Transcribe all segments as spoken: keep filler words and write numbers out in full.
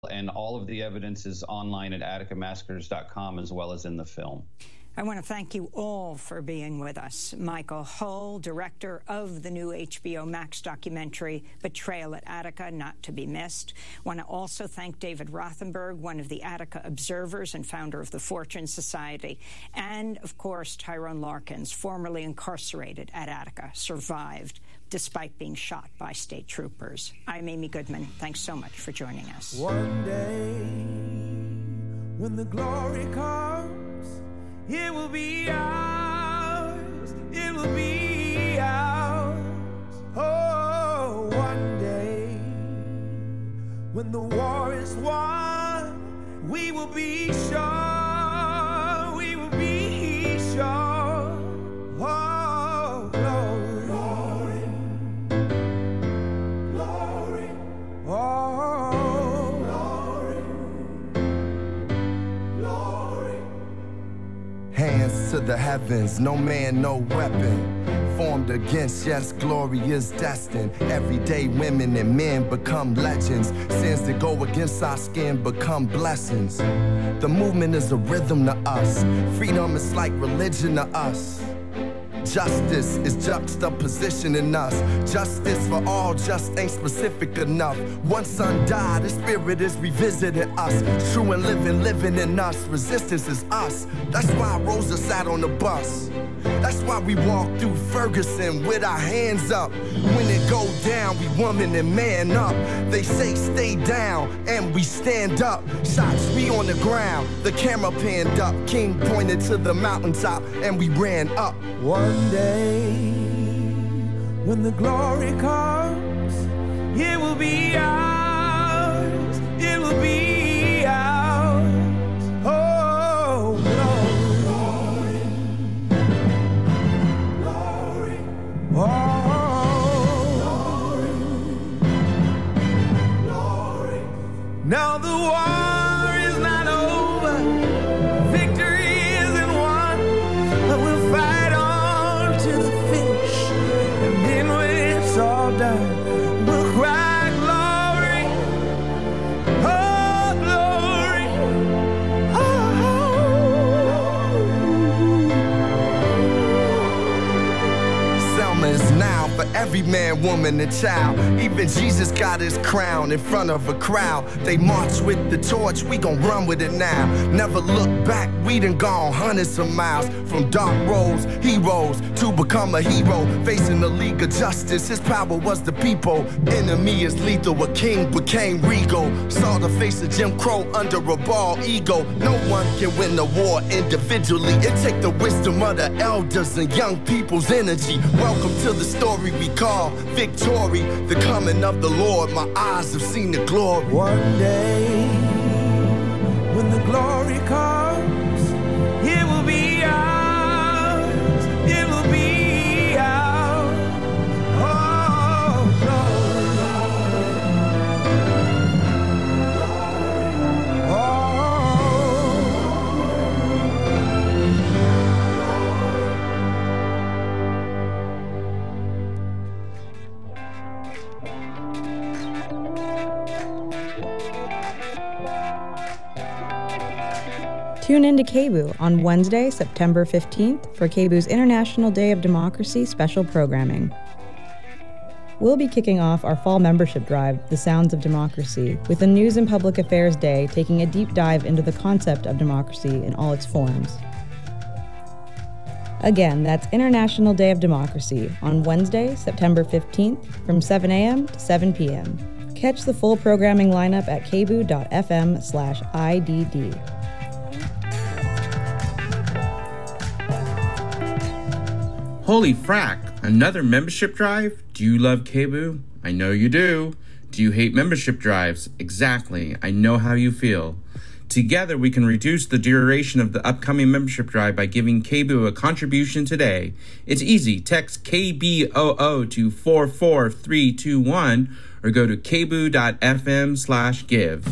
and all of the evidence is online at Attica Massacres dot com as well as in the film. I want to thank you all for being with us. Michael Hull, director of the new H B O Max documentary, Betrayal at Attica, not to be missed. I want to also thank David Rothenberg, one of the Attica observers and founder of the Fortune Society. And, of course, Tyrone Larkins, formerly incarcerated at Attica, survived despite being shot by state troopers. I'm Amy Goodman. Thanks so much for joining us. One day, when the glory comes, it will be ours, it will be ours. Oh, one day, when the war is won, we will be sure, we will be sure. Oh, glory, glory, glory. Oh, glory, glory. Hands to the heavens, no man, no weapon formed against, yes, glory is destined. Everyday women and men become legends. Sins that go against our skin become blessings. The movement is a rhythm to us. Freedom is like religion to us. Justice is juxtaposition in us. Justice for all just ain't specific enough. One son died, the spirit is revisiting us. True and living, living in us. Resistance is us. That's why Rosa sat on the bus. That's why we walk through Ferguson with our hands up. When it go down, we woman and man up. They say stay down, and we stand up. Shots, we on the ground, the camera panned up. King pointed to the mountaintop, and we ran up. One day, when the glory comes, it will be ours, it will be ours. Oh, glory, glory, glory. Oh, glory, glory. Now the war is not over, victory isn't won, but we'll fight on to the finish, and then when it's all done, we'll cry glory, oh glory, oh. Selma is now for every man, woman, and child. Even Jesus got his crown in front of a crowd. They march with the torch, we gon' run with it now. Never look back, we done gone hundreds of miles. From dark roads, heroes, to become a hero. Facing the League of Justice, his power was the people. Enemy is lethal, a king became regal. Saw the face of Jim Crow under a bald ego. No one can win the war individually. It take the wisdom of the elders and young people's energy. Welcome to the story we call victory. The coming of the Lord, my eyes have seen the glory. One day, when the glory comes, it will be ours, it will be ours. Oh, glory, glory, oh. Tune in to K B U on Wednesday, September fifteenth for K B U's International Day of Democracy special programming. We'll be kicking off our fall membership drive, The Sounds of Democracy, with the News and Public Affairs Day taking a deep dive into the concept of democracy in all its forms. Again, that's International Day of Democracy on Wednesday, September fifteenth from seven a.m. to seven p.m. Catch the full programming lineup at kbu.fm slash IDD. Holy frack, another membership drive? Do you love K B U? I know you do. Do you hate membership drives? Exactly, I know how you feel. Together we can reduce the duration of the upcoming membership drive by giving K B U a contribution today. It's easy, text K B O O to four four three two one or go to kbu.fm slash give.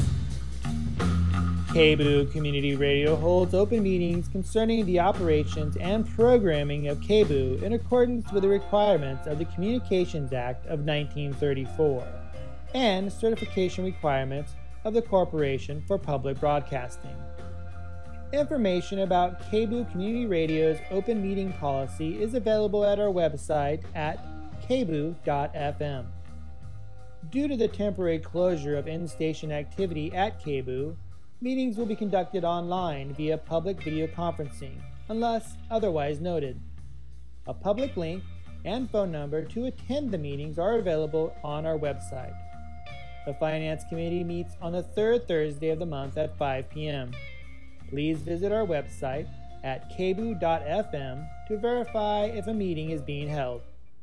K B U Community Radio holds open meetings concerning the operations and programming of K B U in accordance with the requirements of the Communications Act of nineteen thirty-four and certification requirements of the Corporation for Public Broadcasting. Information about K B O Community Radio's open meeting policy is available at our website at k b o dot f m. Due to the temporary closure of in-station activity at K B O, meetings will be conducted online via public video conferencing, unless otherwise noted. A public link and phone number to attend the meetings are available on our website. The Finance Committee meets on the third Thursday of the month at five p.m. Please visit our website at k b o dot f m to verify if a meeting is being held.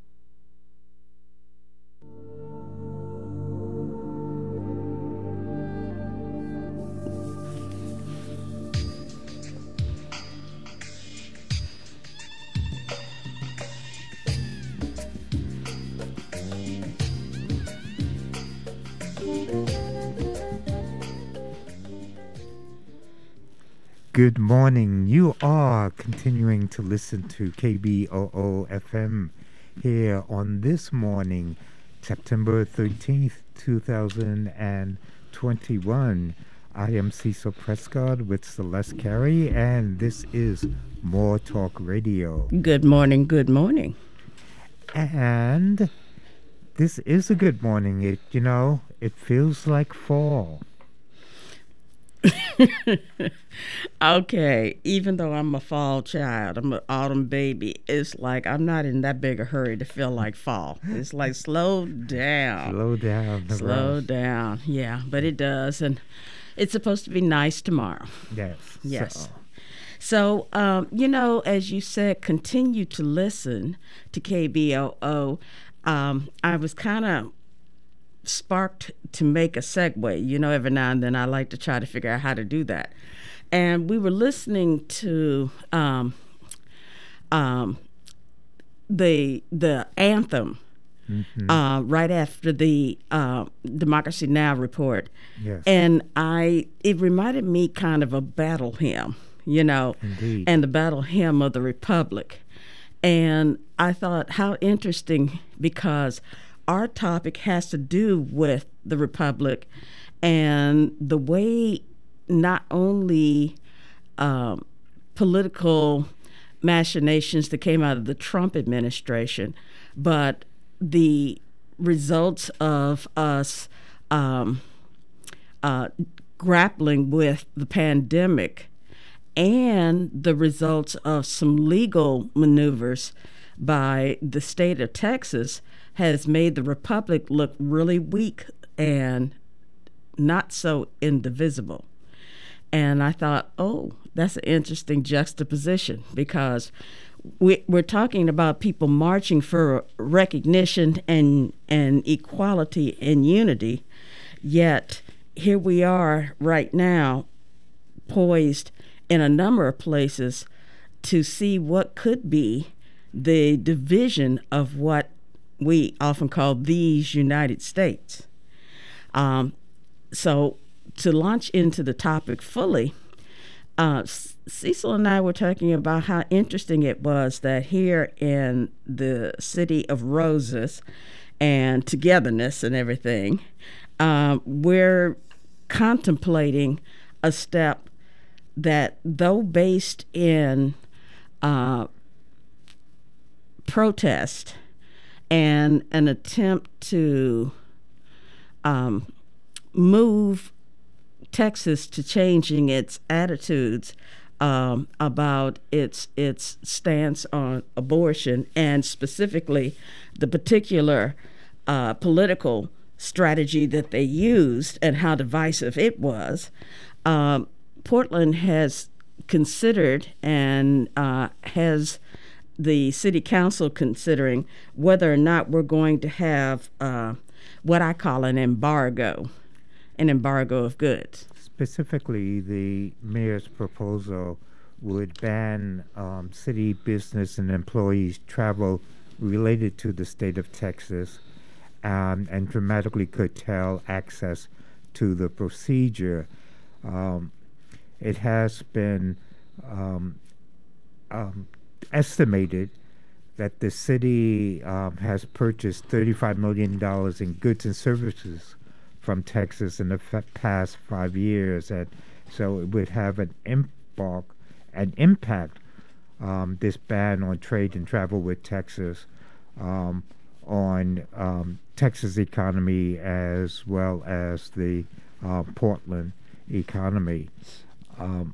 Good morning. You are continuing to listen to K B O O F M here on this morning, September thirteenth, two thousand twenty-one. I am Cecil Prescott with Celeste Carey, and this is More Talk Radio. Good morning, good morning. And this is a good morning. It, you know, it feels like fall. Okay, even though I'm a fall child, I'm an autumn baby, it's like I'm not in that big a hurry to feel like fall. It's like slow down. Slow down. Slow rush. down, yeah, but it does. And it's supposed to be nice tomorrow. Yes. Yes. So. So, um, you know, as you said, continue to listen to K B O O. Um, I was kind of sparked to make a segue. You know, every now and then I like to try to figure out how to do that. And we were listening to um, um, the the anthem mm-hmm. uh, right after the uh, Democracy Now! Report. Yes. And I it reminded me kind of a battle hymn, you know, Indeed. and the battle hymn of the Republic. And I thought, how interesting, because our topic has to do with the Republic and the way not only um, political machinations that came out of the Trump administration, but the results of us um, uh, grappling with the pandemic and the results of some legal maneuvers by the state of Texas has made the Republic look really weak and not so indivisible. And I thought, oh, that's an interesting juxtaposition, because we, we're talking about people marching for recognition and, and equality and unity, yet here we are right now poised in a number of places to see what could be the division of what we often call these United States. Um, so to launch into the topic fully, uh, Cecil and I were talking about how interesting it was that here in the city of roses and togetherness and everything, um, we're contemplating a step that, though based in uh, protest and an attempt to um, move Texas to changing its attitudes um, about its its stance on abortion, and specifically the particular uh, political strategy that they used and how divisive it was, um, Portland has considered and uh, has the city council considering whether or not we're going to have uh, what I call an embargo, an embargo of goods. Specifically, the mayor's proposal would ban um, city business and employees' travel related to the state of Texas, um, and dramatically curtail access to the procedure. Um, it has been um, um, estimated that the city um, has purchased thirty-five million dollars in goods and services from Texas in the f- past five years, and so it would have an impact, an impact, um, this ban on trade and travel with Texas, um, on um, Texas economy as well as the uh, Portland economy. Um,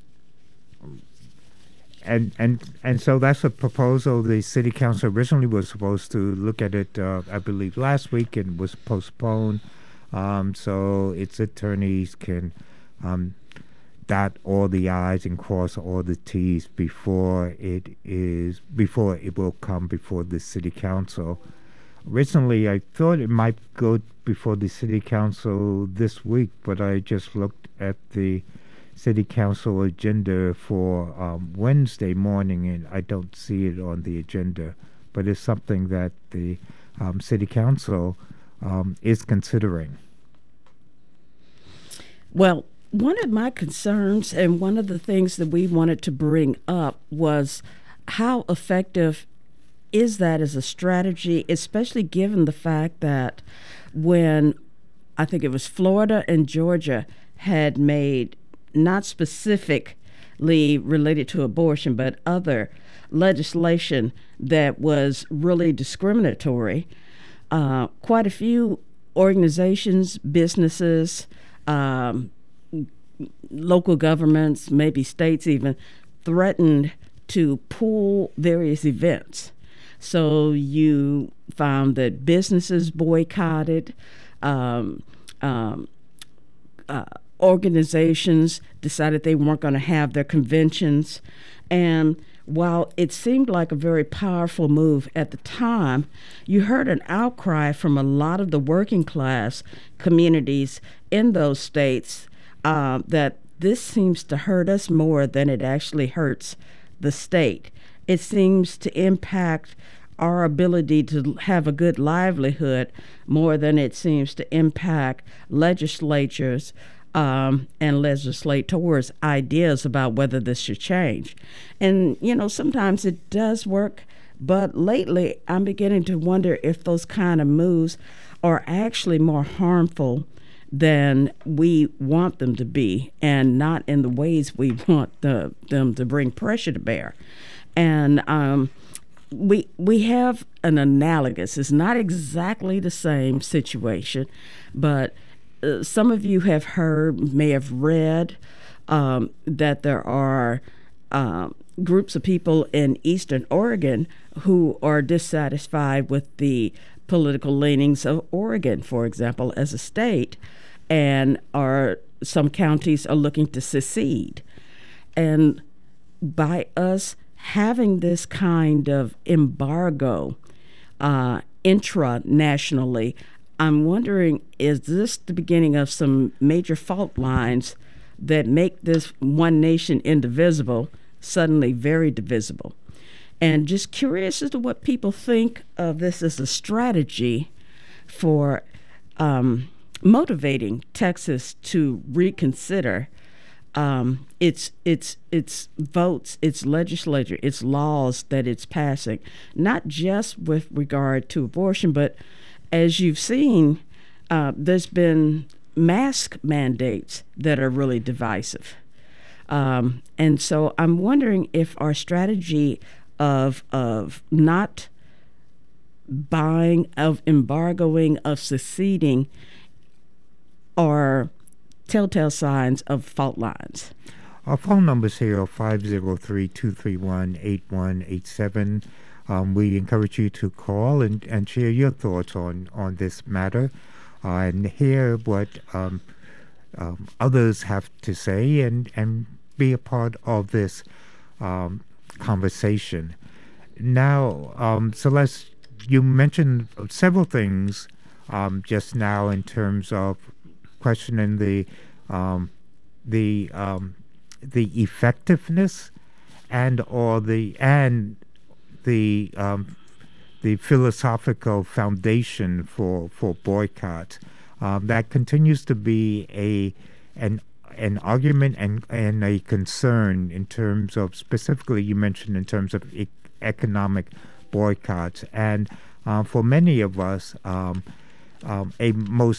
And, and and so that's a proposal. The city council originally was supposed to look at it, uh, I believe, last week, and was postponed. Um, so its attorneys can um, dot all the I's and cross all the T's before it is before it will come before the city council. Originally, I thought it might go before the city council this week, but I just looked at the city council agenda for um, Wednesday morning, and I don't see it on the agenda, but it's something that the um, city council um, is considering. Well, one of my concerns and one of the things that we wanted to bring up was how effective is that as a strategy, especially given the fact that when I think it was Florida and Georgia had made not specifically related to abortion, but other legislation that was really discriminatory. Uh, quite a few organizations, businesses, um, local governments, maybe states even, threatened to pull various events. So you found that businesses boycotted, um, um, uh, organizations decided they weren't going to have their conventions. And while it seemed like a very powerful move at the time, you heard an outcry from a lot of the working class communities in those states uh, that this seems to hurt us more than it actually hurts the state. It seems to impact our ability to have a good livelihood more than it seems to impact legislatures Um, and legislators' ideas about whether this should change. And, you know, sometimes it does work, but lately I'm beginning to wonder if those kind of moves are actually more harmful than we want them to be, and not in the ways we want the, them to bring pressure to bear. And um, we we have an analogous, it's not exactly the same situation, but Uh, some of you have heard, may have read, um, that there are um, groups of people in Eastern Oregon who are dissatisfied with the political leanings of Oregon, for example, as a state, and are some counties are looking to secede. And by us having this kind of embargo uh, intra-nationally, I'm wondering, is this the beginning of some major fault lines that make this one nation indivisible suddenly very divisible? And just curious as to what people think of this as a strategy for um, motivating Texas to reconsider um, its its its votes, its legislature, its laws that it's passing, not just with regard to abortion, but as you've seen, uh, there's been mask mandates that are really divisive. Um, and so I'm wondering if our strategy of of not buying, of embargoing, of seceding are telltale signs of fault lines. Our phone numbers here are five oh three, two three one, eight one eight seven. Um, we encourage you to call and, and share your thoughts on, on this matter uh, and hear what um, um, others have to say and, and be a part of this um, conversation. Now, um, Celeste, you mentioned several things um, just now in terms of questioning the um, the um, the effectiveness and or the and the um, the philosophical foundation for for boycott. Um, that continues to be a an an argument and and a concern in terms of, specifically you mentioned in terms of e- economic boycotts, and uh, for many of us, um, um, a most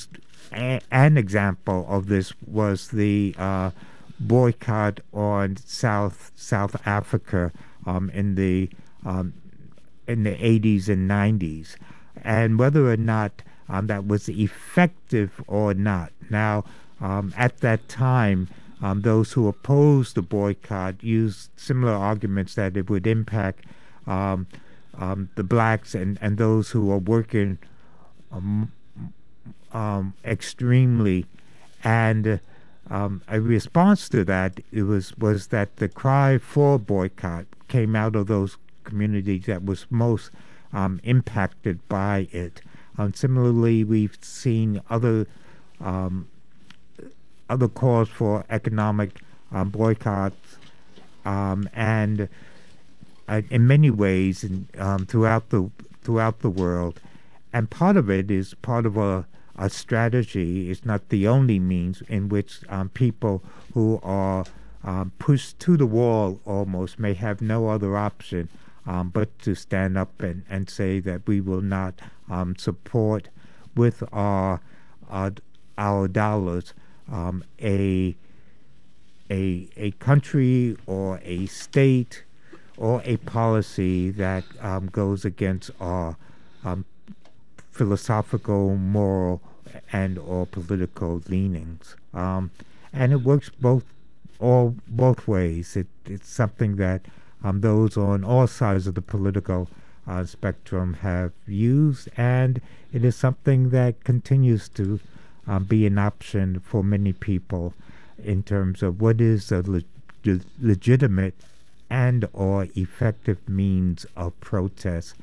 a, an example of this was the uh, boycott on South South Africa um, in the um, in the eighties and nineties, and whether or not um, that was effective or not. Now, um, at that time, um, those who opposed the boycott used similar arguments that it would impact um, um, the blacks and, and those who are working um, um, extremely, and um, a response to that it was was that the cry for boycott came out of those communities that was most um, impacted by it. Um, similarly, we've seen other um, other calls for economic um, boycotts, um, and uh, in many ways, in, um, throughout the throughout the world, and part of it is part of a, a strategy. It's not the only means in which um, people who are um, pushed to the wall almost may have no other option um, but to stand up and, and say that we will not um, support with our our, our dollars um, a a a country or a state or a policy that um, goes against our um, philosophical, moral, and or political leanings, um, and it works both all both ways. It, it's something that um, those on all sides of the political uh, spectrum have used, and it is something that continues to um, be an option for many people in terms of what is a le- legitimate and or effective means of protest.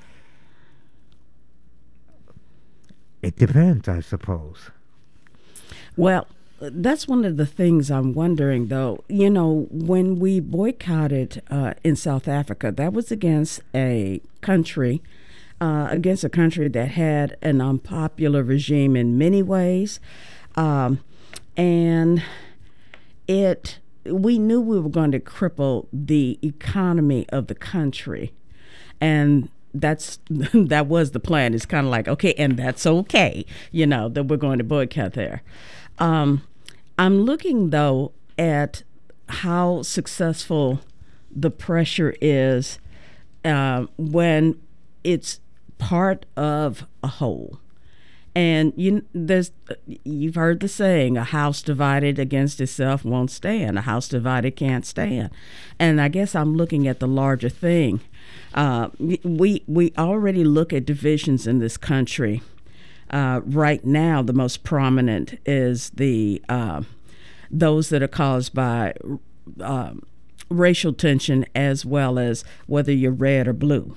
It depends, I suppose. Well, that's one of the things I'm wondering, though. You know, when we boycotted uh, in South Africa, that was against a country, uh, against a country that had an unpopular regime in many ways. Um, and it, we knew we were going to cripple the economy of the country. And that's that was the plan. It's kind of like, okay, and that's okay, you know, that we're going to boycott there. Um, I'm looking, though, at how successful the pressure is uh, when it's part of a whole. And you, there's, you've heard the saying, a house divided against itself won't stand. A house divided can't stand. And I guess I'm looking at the larger thing. Uh, we we already look at divisions in this country. Uh, right now, the most prominent is the uh, those that are caused by uh, racial tension, as well as whether you're red or blue.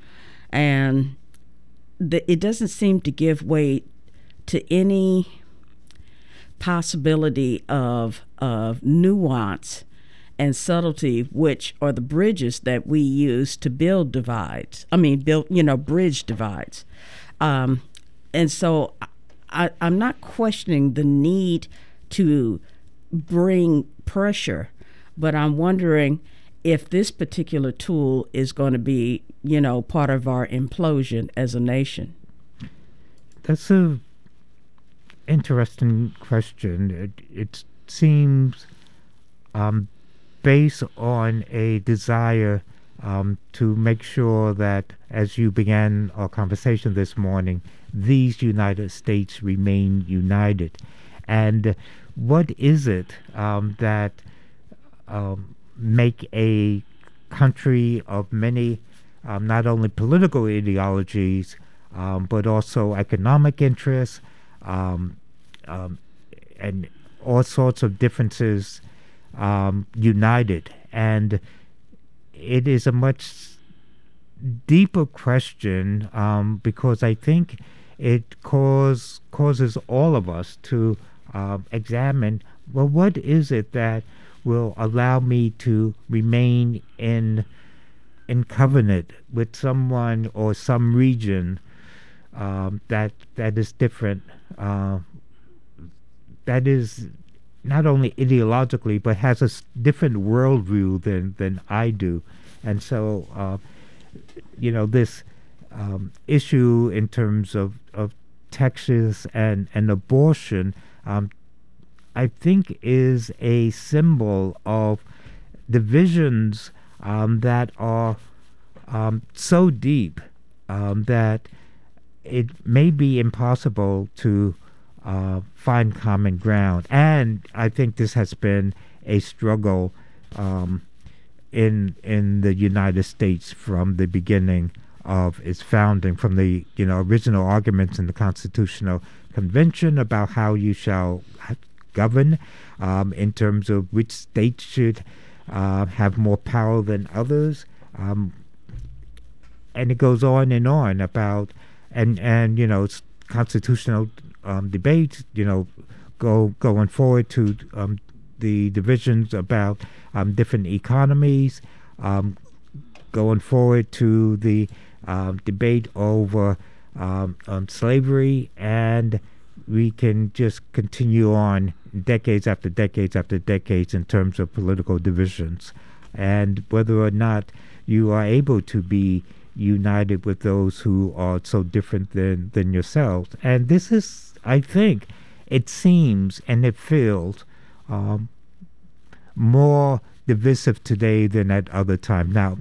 And the, it doesn't seem to give way to any possibility of of nuance and subtlety, which are the bridges that we use to build divides. I mean, build, you know, bridge divides. Um, and so I, I'm not questioning the need to bring pressure, but I'm wondering if this particular tool is going to be, you know, part of our implosion as a nation. That's a interesting question. It, it seems um, based on a desire um, to make sure that, as you began our conversation this morning, these United States remain united. And what is it um, that um, make a country of many, um, not only political ideologies, um, but also economic interests, um, um, and all sorts of differences um, united? And it is a much deeper question um, because I think it cause, causes all of us to uh, examine, well, what is it that will allow me to remain in in covenant with someone or some region um, that that is different, uh, that is not only ideologically but has a s- different worldview than than I do. And so, uh, you know, this um, issue in terms of, of Texas and, and abortion, um, I think is a symbol of divisions um, that are um, so deep um, that it may be impossible to uh, find common ground. And I think this has been a struggle um, in in the United States from the beginning of its founding, from the you know original arguments in the Constitutional Convention about how you shall govern, um, in terms of which states should uh, have more power than others, um, and it goes on and on about and and you know constitutional um, debates, you know, go going forward to um, the divisions about um, different economies, um, going forward to the um, debate over um, um, slavery, and we can just continue on decades after decades after decades in terms of political divisions, and whether or not you are able to be united with those who are so different than, than yourselves. And this is, I think, it seems and it feels um, more divisive today than at other times. Now,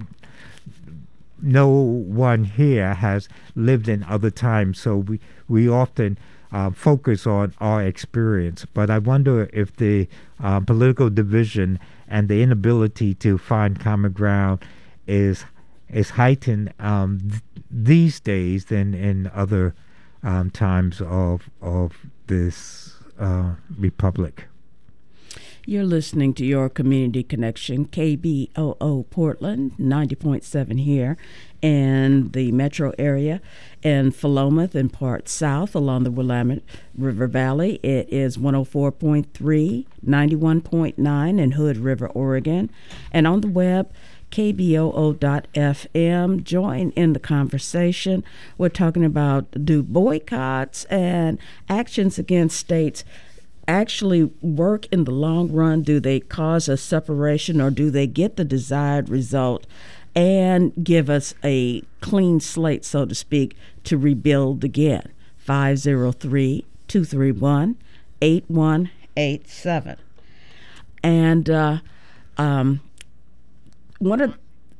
no one here has lived in other times, so we, we often uh, focus on our experience. But I wonder if the uh, political division and the inability to find common ground is is heightened um, th- these days than in other um, times of of this uh, republic. You're listening to Your Community Connection, K B O O Portland, ninety point seven here in the metro area, and Philomath and parts south along the Willamette River Valley. It is one oh four point three, ninety-one point nine in Hood River, Oregon. And on the web, K B O O dot F M. Join in the conversation. We're talking about, do boycotts and actions against states actually work in the long run? Do they cause a separation, or do they get the desired result and give us a clean slate, so to speak, to rebuild again? five oh three, two three one, eight one eight seven. And uh, um, one of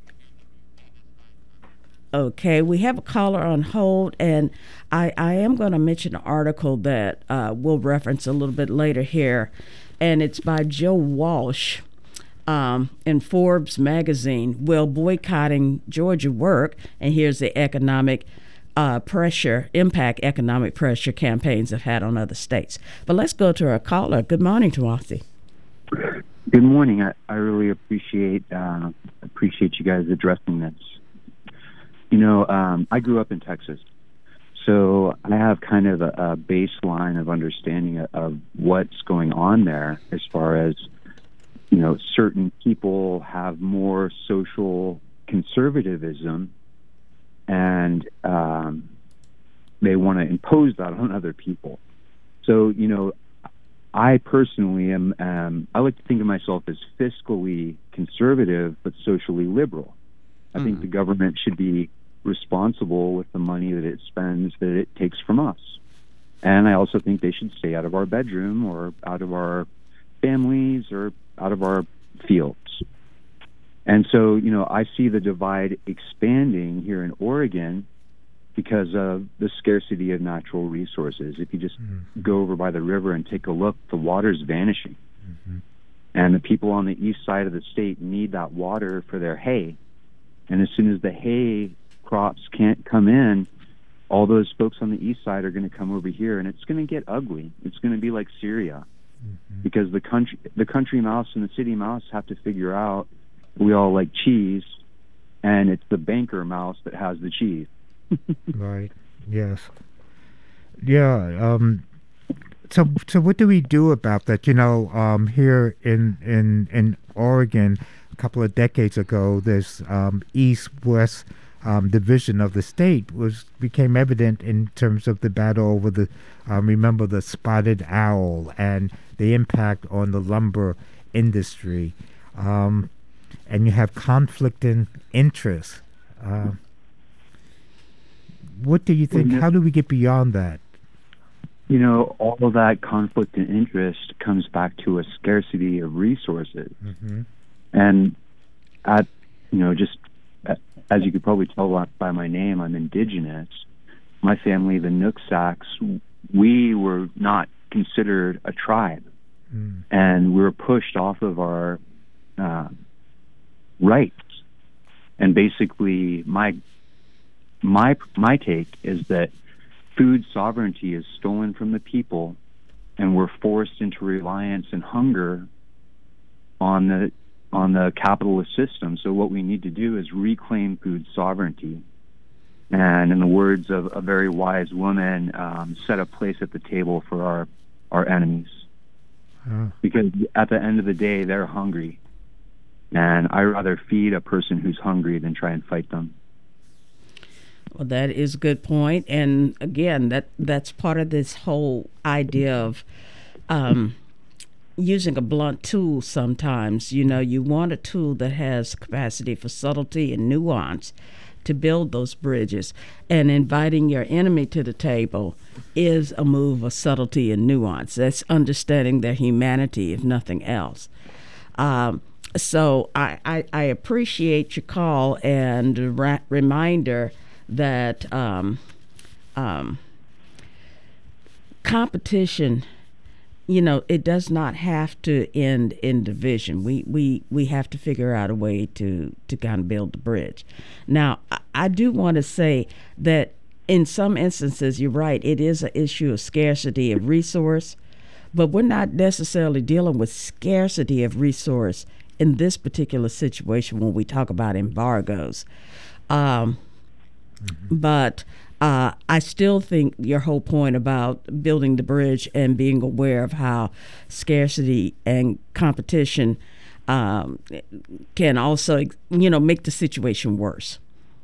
Okay, we have a caller on hold, and I, I am going to mention an article that uh, we'll reference a little bit later here, and it's by Joe Walsh um, in Forbes magazine. Will boycotting Georgia work? And here's the economic uh, pressure, impact economic pressure campaigns have had on other states. But let's go to our caller. Good morning, Tawasi. Good morning. I, I really appreciate uh, appreciate you guys addressing this. You know, um, I grew up in Texas, so I have kind of a, a baseline of understanding of, of what's going on there as far as, you know, certain people have more social conservatism, and um, they want to impose that on other people. So, you know, I personally am, um, I like to think of myself as fiscally conservative but socially liberal. I mm. think the government should be responsible with the money that it spends, that it takes from us. And I also think they should stay out of our bedroom or out of our families or out of our fields. And so, you know, I see the divide expanding here in Oregon because of the scarcity of natural resources. If you just mm-hmm. go over by the river and take a look, the water's vanishing. Mm-hmm. And the people on the east side of the state need that water for their hay. And as soon as the hay crops can't come in, all those folks on the east side are going to come over here, and it's going to get ugly. It's going to be like Syria, mm-hmm. because the country, the country mouse and the city mouse have to figure out we all like cheese, and it's the banker mouse that has the cheese. Right. Yes. Yeah. Um, so, so what do we do about that? You know, um, here in in in Oregon, a couple of decades ago, this um, east-west Um, division of the state was became evident in terms of the battle over the, um, remember the spotted owl and the impact on the lumber industry, um, and you have conflicting interests. Uh, what do you think? How do we get beyond that? you know, all of that conflict and interest comes back to a scarcity of resources. Mm-hmm. And at, you know, just as you could probably tell by my name, I'm indigenous. My family, the Nooksacks, we were not considered a tribe. Mm. And we were pushed off of our uh, rights. And basically, my my my take is that food sovereignty is stolen from the people, and we're forced into reliance and hunger on the on the capitalist system. So what we need to do is reclaim food sovereignty. And in the words of a very wise woman, um, set a place at the table for our, our enemies. Huh. Because at the end of the day, they're hungry. And I'd rather feed a person who's hungry than try and fight them. Well, that is a good point. And again, that that's part of this whole idea of um, using a blunt tool sometimes. You know, you want a tool that has capacity for subtlety and nuance to build those bridges. And inviting your enemy to the table is a move of subtlety and nuance. That's understanding their humanity, if nothing else. Um, so I, I, I appreciate your call and a ra- reminder that um, um, competition, you know, it does not have to end in division. We we, we have to figure out a way to, to kind of build the bridge. Now, I, I do want to say that in some instances, you're right, it is an issue of scarcity of resource, but we're not necessarily dealing with scarcity of resource in this particular situation when we talk about embargoes. Um, mm-hmm. But Uh, I still think your whole point about building the bridge and being aware of how scarcity and competition um, can also, you know, make the situation worse.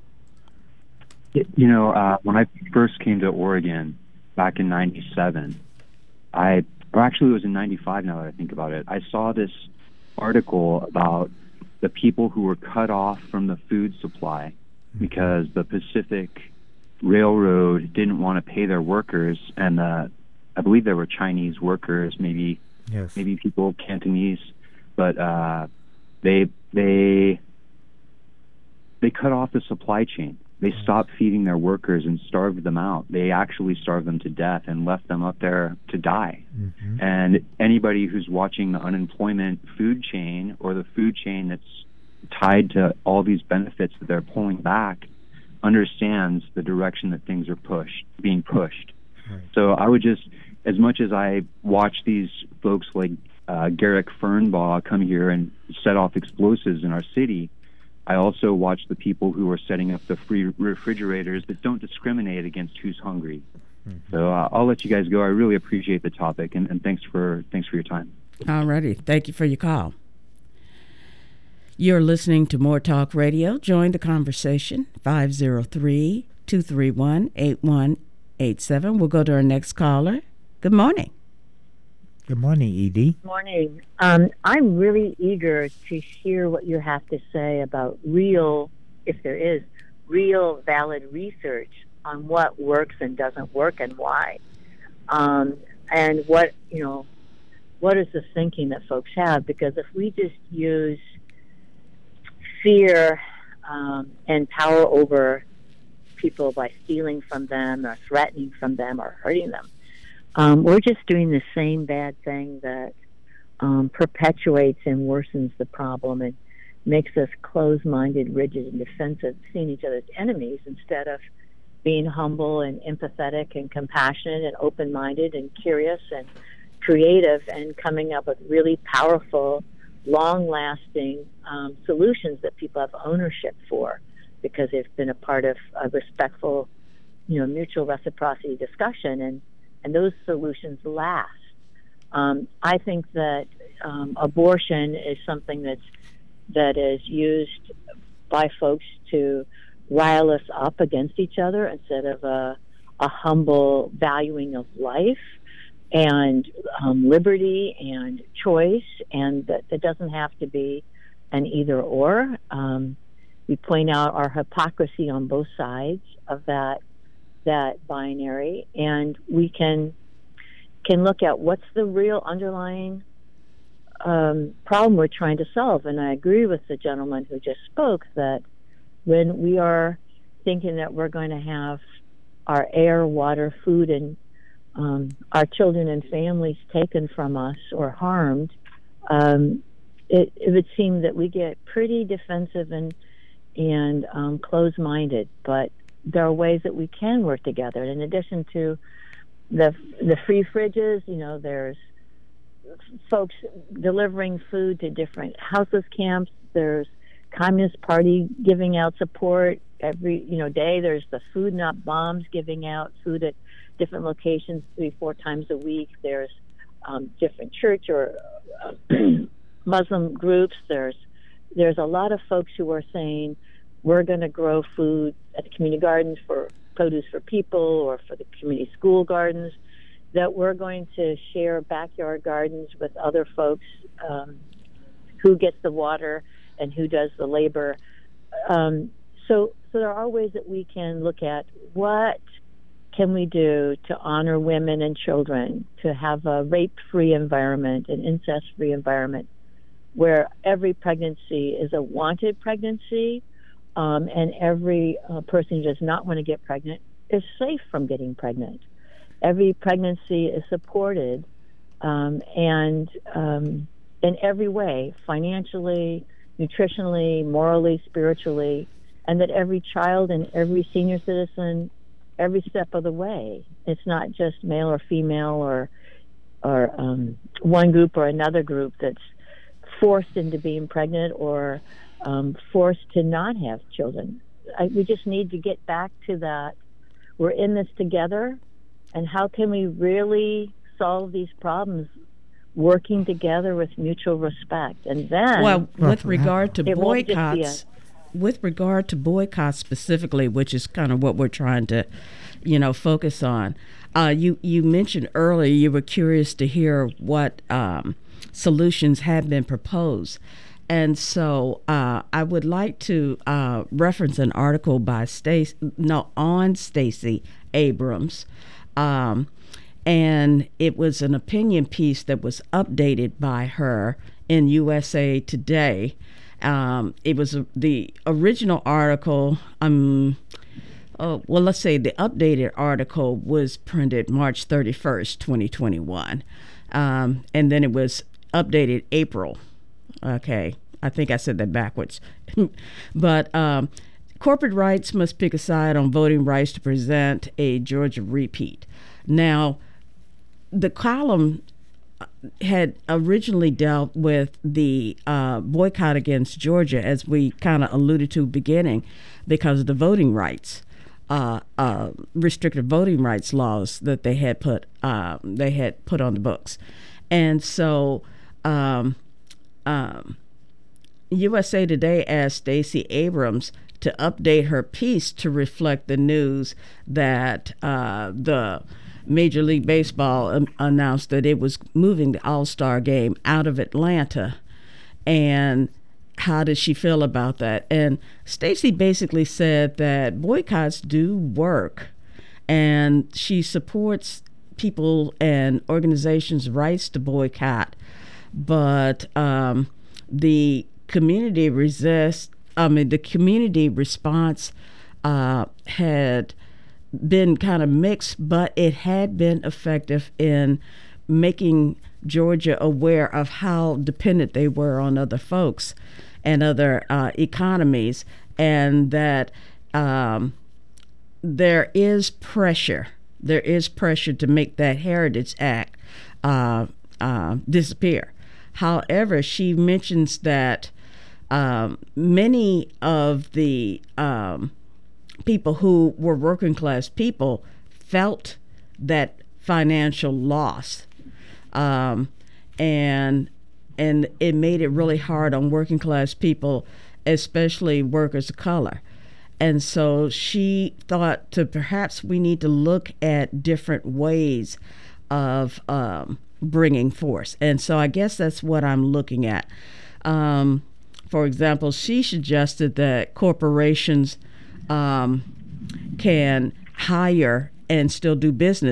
You know, uh, when I first came to Oregon back in ninety-seven, I, or actually it was in ninety-five now that I think about it, I saw this article about the people who were cut off from the food supply because the Pacific Railroad didn't want to pay their workers, and uh, I believe there were Chinese workers, maybe yes. maybe people Cantonese, but uh, they they they cut off the supply chain. They yes. stopped feeding their workers and starved them out. They actually starved them to death and left them up there to die. Mm-hmm. And anybody who's watching the unemployment food chain or the food chain that's tied to all these benefits that they're pulling back understands the direction that things are pushed, being pushed. Right. So I would just, as much as I watch these folks like uh, Garrick Fernbaugh come here and set off explosives in our city, I also watch the people who are setting up the free refrigerators that don't discriminate against who's hungry. Mm-hmm. So uh, I'll let you guys go. I really appreciate the topic, and, and thanks for thanks for your time. All righty. Thank you for your call. You're listening to More Talk Radio. Join the conversation, five oh three, two three one, eight one eight seven. We'll go to our next caller. Good morning. Good morning, Edie. Good morning. Um, I'm really eager to hear what you have to say about real, if there is, real valid research on what works and doesn't work and why. Um, and what, you know, what is the thinking that folks have? Because if we just use fear um, and power over people by stealing from them or threatening from them or hurting them, um, we're just doing the same bad thing that um, perpetuates and worsens the problem and makes us closed-minded, rigid, and defensive, seeing each other as enemies instead of being humble and empathetic and compassionate and open-minded and curious and creative and coming up with really powerful, long-lasting um, solutions that people have ownership for because they've been a part of a respectful, you know, mutual reciprocity discussion, and, and those solutions last. Um, I think that um, abortion is something that's that is used by folks to rile us up against each other instead of a, a humble valuing of life and um, liberty and choice, and that, that doesn't have to be an either or. Um, we point out our hypocrisy on both sides of that that binary, and we can can look at what's the real underlying um, problem we're trying to solve. And I agree with the gentleman who just spoke that when we are thinking that we're going to have our air, water, food, and um, our children and families taken from us or harmed, um, it, it would seem that we get pretty defensive and and um, closed-minded. But there are ways that we can work together. In addition to the the free fridges, you know, there's folks delivering food to different houseless camps. There's Communist Party giving out support every you know day. There's the Food Not Bombs giving out food at different locations three, four times a week. There's um, different church or uh, Muslim groups. There's there's a lot of folks who are saying we're going to grow food at the community gardens for produce for people or for the community school gardens, that we're going to share backyard gardens with other folks, um, who gets the water and who does the labor. Um, so, so there are ways that we can look at what can we do to honor women and children, to have a rape-free environment, an incest-free environment, where every pregnancy is a wanted pregnancy, um, and every uh, person who does not want to get pregnant is safe from getting pregnant. Every pregnancy is supported, um, and um, in every way, financially, nutritionally, morally, spiritually, and that every child and every senior citizen, every step of the way, it's not just male or female or or um, one group or another group that's forced into being pregnant or um, forced to not have children. I, we just need to get back to that. We're in this together, and how can we really solve these problems working together with mutual respect? And then, well, with regard to boycotts, a, with regard to boycotts specifically, which is kind of what we're trying to, you know, focus on. Uh, you you mentioned earlier you were curious to hear what um, solutions had been proposed. And so uh, I would like to uh, reference an article by Stacey, no, on Stacey Abrams. Um, and it was an opinion piece that was updated by her in U S A Today. Um, it was a, the original article, um, oh, well, let's say the updated article was printed March thirty-first, twenty twenty-one. Um, and then it was updated April. Okay, I think I said that backwards. But um, corporate rights must pick a side on voting rights to present a Georgia repeat. Now, the column had originally dealt with the uh, boycott against Georgia, as we kind of alluded to beginning, because of the voting rights, uh, uh, restricted voting rights laws that they had put uh, they had put on the books, and so. Um, Um, U S A Today asked Stacey Abrams to update her piece to reflect the news that uh, the Major League Baseball um, announced that it was moving the All-Star game out of Atlanta. And how does she feel about that? And Stacey basically said that boycotts do work, and she supports people and organizations' rights to boycott. But um, the community resist. I mean, the community response uh, had been kind of mixed, but it had been effective in making Georgia aware of how dependent they were on other folks and other uh, economies, and that um, there is pressure. There is pressure to make that Heritage Act uh, uh, disappear. However, she mentions that um, many of the um, people who were working class people felt that financial loss, um, and and it made it really hard on working class people, especially workers of color. And so she thought to perhaps we need to look at different ways of um, bringing force. And so I guess that's what I'm looking at. Um, for example, she suggested that corporations um, can hire and still do business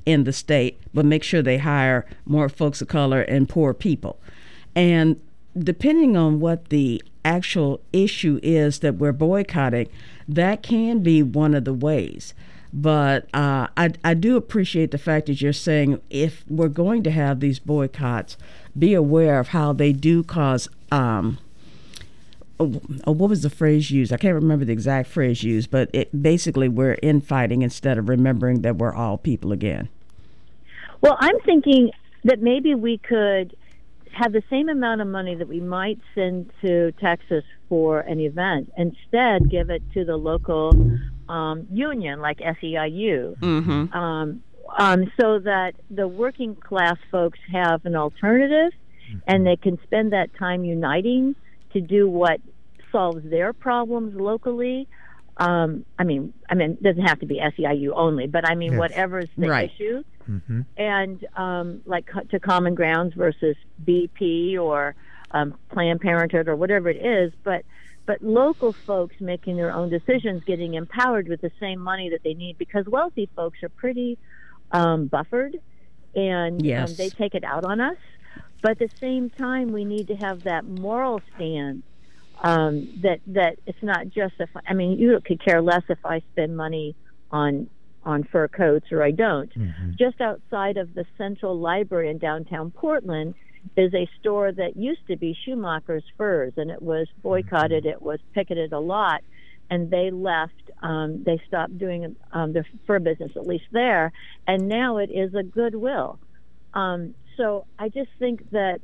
in the state, but make sure they hire more folks of color and poor people. And depending on what the actual issue is that we're boycotting, that can be one of the ways. But uh, I, I do appreciate the fact that you're saying if we're going to have these boycotts, be aware of how they do cause, um, oh, oh, what was the phrase used? I can't remember the exact phrase used, but it basically we're infighting instead of remembering that we're all people again. Well, I'm thinking that maybe we could have the same amount of money that we might send to Texas for an event, instead give it to the local um, union like S E I U, mm-hmm. um, um, so that the working class folks have an alternative, and they can spend that time uniting to do what solves their problems locally. Um, I mean, I mean, it doesn't have to be S E I U only, but I mean, yes. whatever's the right. issue. Mm-hmm. And um, like co- to Common Grounds versus B P or um, Planned Parenthood or whatever it is, but but local folks making their own decisions, getting empowered with the same money that they need, because wealthy folks are pretty um, buffered, and yes. um, they take it out on us. But at the same time, we need to have that moral stand um, that that it's not just if I mean you could care less if I spend money on. on fur coats or I don't. Mm-hmm. Just outside of the Central Library in downtown Portland is a store that used to be Schumacher's Furs, and it was boycotted, Mm-hmm. it was picketed a lot, and they left, um, they stopped doing um, the fur business, at least there, and now it is a Goodwill. Um, so I just think that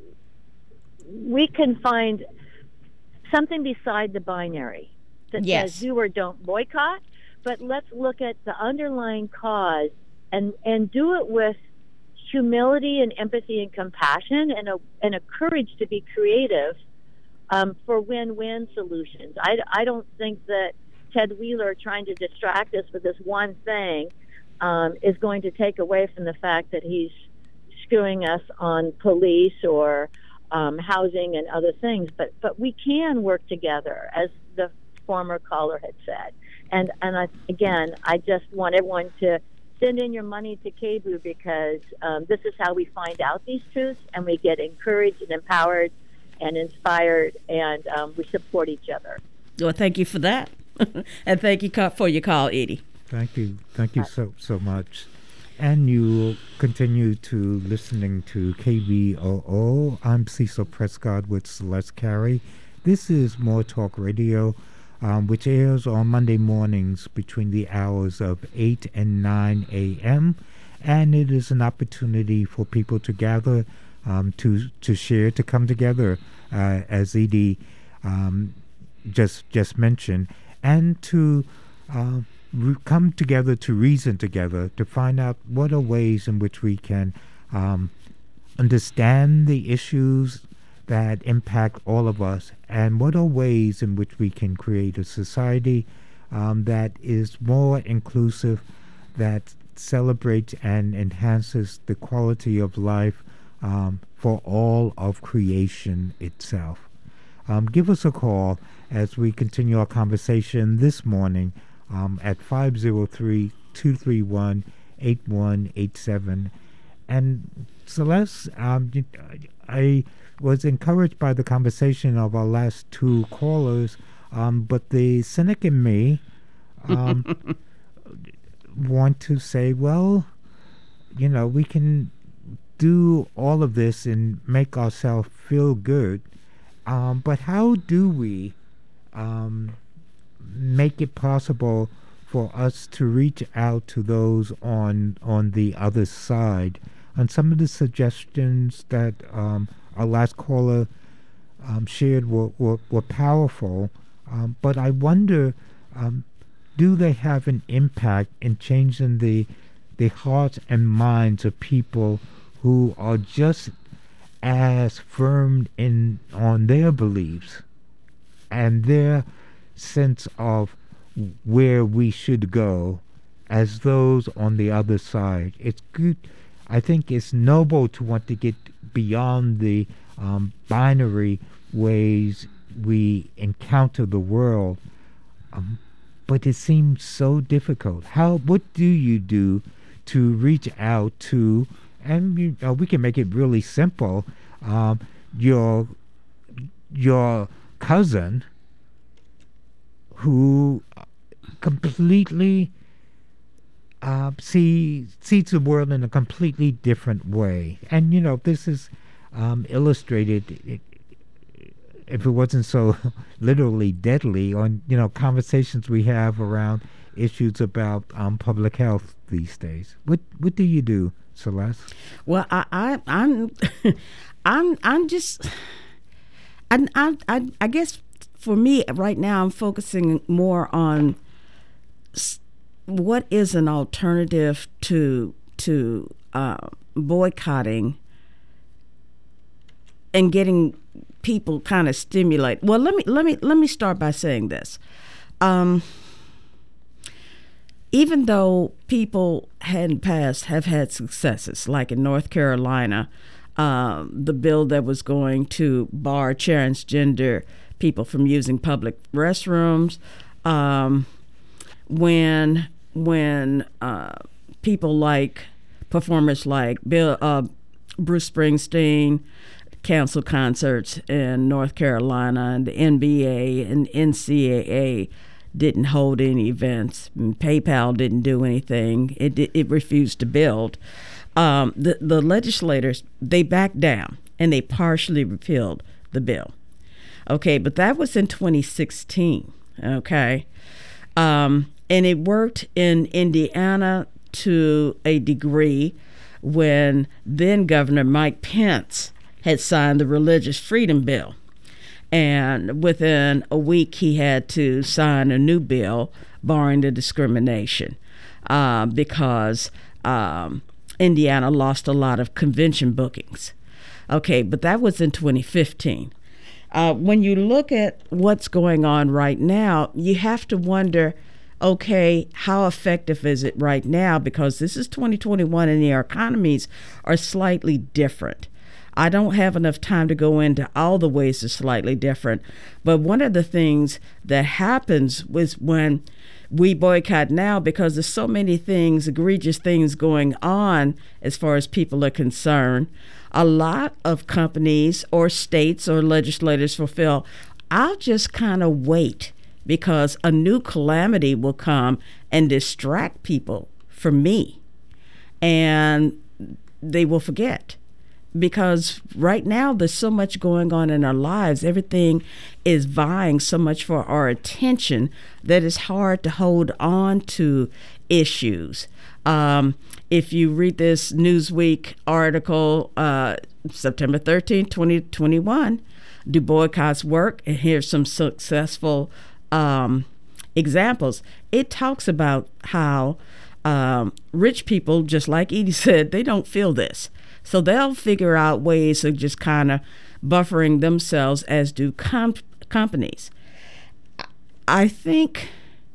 we can find something beside the binary that yes. says do or don't boycott, but let's look at the underlying cause and, and do it with humility and empathy and compassion and a, and a courage to be creative um, for win-win solutions. I, I don't think that Ted Wheeler trying to distract us with this one thing um, is going to take away from the fact that he's screwing us on police or um, housing and other things. But, but we can work together, as the former caller had said. And and I, again, I just want everyone to send in your money to K B U, because um, this is how we find out these truths, and we get encouraged and empowered and inspired, and um, we support each other. Well, thank you for that. And thank you for your call, Edie. Thank you. Thank you so, so much. And you continue to listening to K B O O. I'm Cecil Prescott with Celeste Carey. This is More Talk Radio, Um, which airs on Monday mornings between the hours of eight and nine a.m. And it is an opportunity for people to gather, um, to to share, to come together, uh, as Edie um, just just mentioned, and to uh, re- come together to reason together, to find out what are ways in which we can um, understand the issues that impact all of us, and what are ways in which we can create a society um, that is more inclusive, that celebrates and enhances the quality of life um, for all of creation itself. Um, give us a call as we continue our conversation this morning um, at five oh three, two three one, eight one eight seven. And Celeste, um, I was encouraged by the conversation of our last two callers, um, but the cynic in me um, want to say, well, you know, we can do all of this and make ourselves feel good, um, but how do we um, make it possible for us to reach out to those on on the other side? And some of the suggestions that um, our last caller um, shared were, were, were powerful, um, but I wonder, um, do they have an impact in changing the the hearts and minds of people who are just as firm in on their beliefs and their sense of where we should go as those on the other side? It's good. I think it's noble to want to get beyond the um, binary ways we encounter the world, um, but it seems so difficult. How? What do you do to reach out to, and you know, we can make it really simple. Um, your your cousin who completely uh, see sees the world in a completely different way, and you know, this is um, illustrated. It, if it wasn't so literally deadly, on you know conversations we have around issues about um, public health these days. What what do you do, Celeste? Well, I, I I'm I'm I'm just I, I I I guess for me right now I'm focusing more on s- what is an alternative to to uh, boycotting and getting people kind of stimulate. Well, let me let me let me start by saying this. Um, even though people in the past have had successes, like in North Carolina, um, the bill that was going to bar transgender people from using public restrooms, um, when when uh, people like performers like Bill uh, Bruce Springsteen canceled concerts in North Carolina, and the N B A and N C double A didn't hold any events. And PayPal didn't do anything. It it refused to build. Um, the the legislators, they backed down and they partially repealed the bill. Okay, but that was in twenty sixteen. Okay, um, and it worked in Indiana to a degree when then Governor Mike Pence had signed the Religious Freedom Bill. And within a week, he had to sign a new bill barring the discrimination uh, because um, Indiana lost a lot of convention bookings. Okay, but that was in twenty fifteen. Uh, when you look at what's going on right now, you have to wonder, okay, how effective is it right now? Because this is twenty twenty-one and our economies are slightly different. I don't have enough time to go into all the ways they're slightly different. But one of the things that happens was when we boycott now, because there's so many things, egregious things going on as far as people are concerned, a lot of companies or states or legislators fulfill, I'll just kind of wait because a new calamity will come and distract people from me. And they will forget. Because right now there's so much going on in our lives. Everything is vying so much for our attention that it's hard to hold on to issues. Um, if you read this Newsweek article, uh, September thirteenth, twenty twenty-one, do boycotts work? And here's some successful um, examples. It talks about how um, rich people, just like Edie said, they don't feel this. So they'll figure out ways of just kind of buffering themselves, as do comp- companies. I think,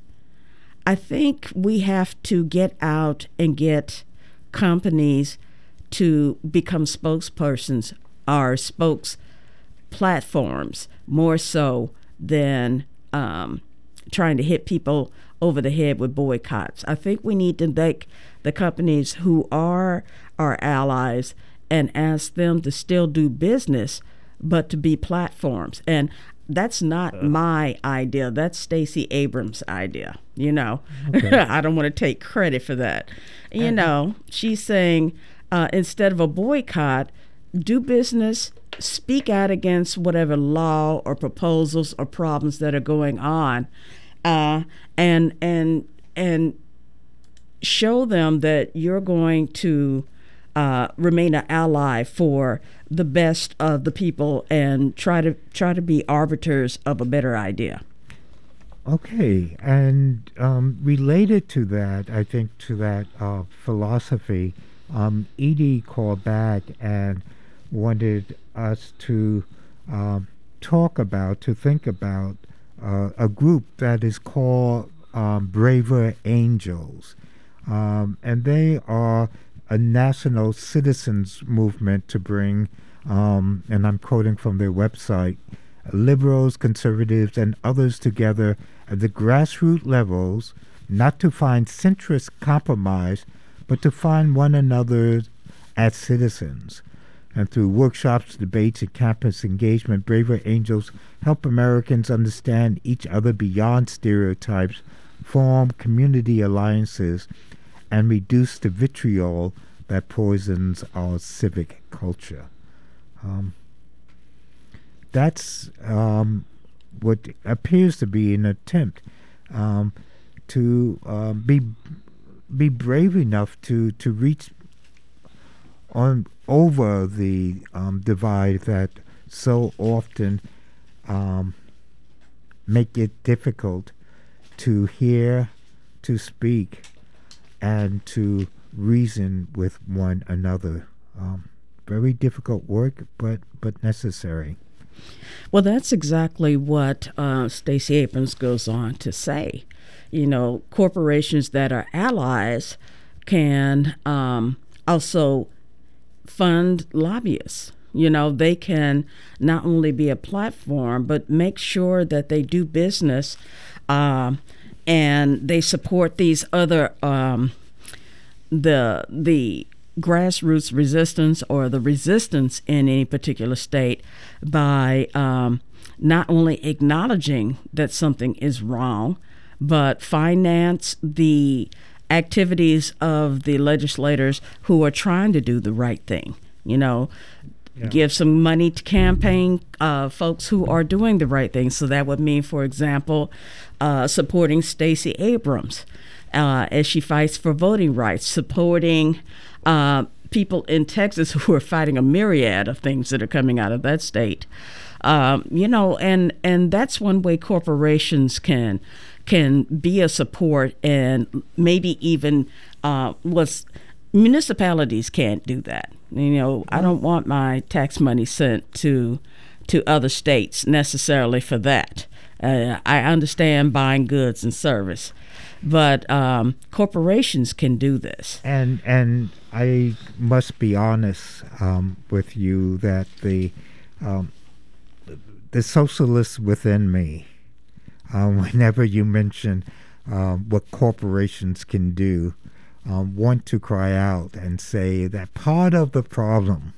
I think we have to get out and get companies to become spokespersons or spokes platforms more so than um, trying to hit people over the head with boycotts. I think we need to make the companies who are our allies and ask them to still do business, but to be platforms. And that's not uh, my idea. That's Stacey Abrams' idea. You know, okay. I don't want to take credit for that. You uh, know, she's saying uh, instead of a boycott, do business, speak out against whatever law or proposals or problems that are going on, uh, and and and show them that you're going to uh, remain an ally for the best of the people and try to try to be arbiters of a better idea. Okay, and um, related to that, I think to that uh, philosophy, um, Edie called back and wanted us to um, talk about, to think about uh, a group that is called um, Braver Angels. Um, and they are a national citizens movement to bring, um, and I'm quoting from their website, liberals, conservatives, and others together at the grassroots levels, not to find centrist compromise, but to find one another as citizens. And through workshops, debates, and campus engagement, Braver Angels help Americans understand each other beyond stereotypes, form community alliances, and reduce the vitriol that poisons our civic culture. Um, that's um, what appears to be an attempt um, to uh, be be brave enough to, to reach on over the um, divide that so often um, make it difficult to hear, to speak, and to reason with one another. Um, very difficult work, but but necessary. Well, that's exactly what uh, Stacey Abrams goes on to say. You know, corporations that are allies can um, also fund lobbyists. You know, they can not only be a platform, but make sure that they do business um, and they support these other um, the the grassroots resistance or the resistance in any particular state by um, not only acknowledging that something is wrong, but finance the activities of the legislators who are trying to do the right thing. You know, yeah. Give some money to campaign uh, folks who are doing the right thing. So that would mean, for example, uh, supporting Stacey Abrams uh, as she fights for voting rights, supporting uh, people in Texas who are fighting a myriad of things that are coming out of that state. Um, you know, and and that's one way corporations can can be a support, and maybe even uh, was municipalities can't do that. You know, I don't want my tax money sent to to other states necessarily for that. Uh, I understand buying goods and service, but um, corporations can do this. And and I must be honest um, with you that the um, the socialist within me, um, whenever you mention um, what corporations can do, um, want to cry out and say that part of the problem,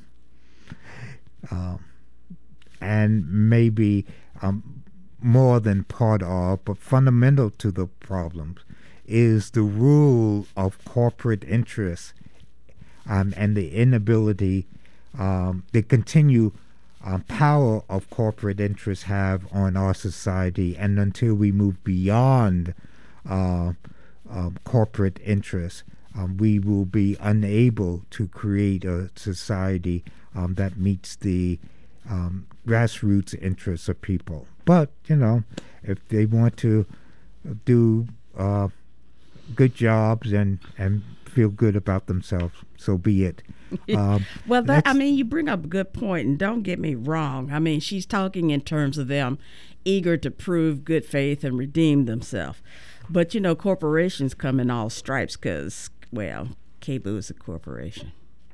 um, and maybe um, more than part of, but fundamental to the problems, is the rule of corporate interests um, and the inability, um, the continued um, power of corporate interests have on our society. And until we move beyond uh, uh, corporate interests, um, we will be unable to create a society um, that meets the um, grassroots interests of people. But, you know, if they want to do uh, good jobs and, and feel good about themselves, so be it. Um, well, that, I mean, you bring up a good point, and don't get me wrong. I mean, she's talking in terms of them eager to prove good faith and redeem themselves. But, you know, corporations come in all stripes because, well, K B O O is a corporation.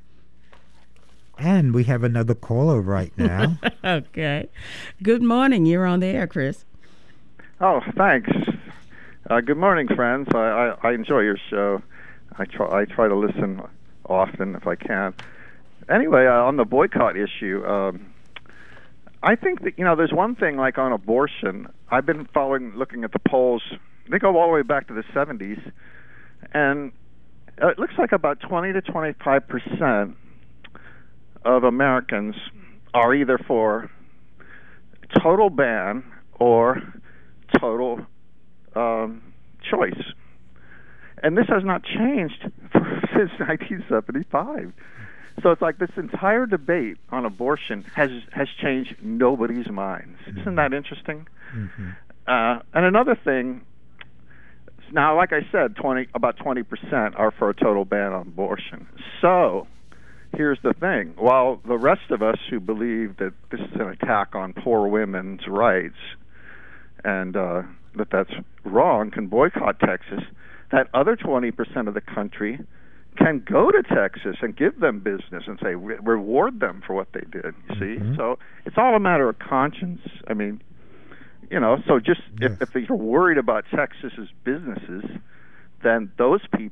And we have another caller right now. Okay. Good morning. You're on the air, Chris. Oh, thanks. Uh, good morning, friends. I, I, I enjoy your show. I try I try to listen often if I can. Anyway, uh, on the boycott issue, um, I think that, you know, there's one thing like on abortion. I've been following, looking at the polls. They go all the way back to the seventies, and it looks like about twenty to twenty-five percent of Americans are either for total ban or total um, choice. And this has not changed since nineteen seventy-five. So it's like this entire debate on abortion has has changed nobody's minds. Mm-hmm. Isn't that interesting? Mm-hmm. Uh, and another thing, now, like I said, twenty about twenty percent are for a total ban on abortion. So here's the thing. While the rest of us who believe that this is an attack on poor women's rights and uh, that that's wrong can boycott Texas, that other twenty percent of the country can go to Texas and give them business and say, re- reward them for what they did, you mm-hmm. see? So it's all a matter of conscience. I mean, you know, so just yes. if, if you're worried about Texas's businesses, then those people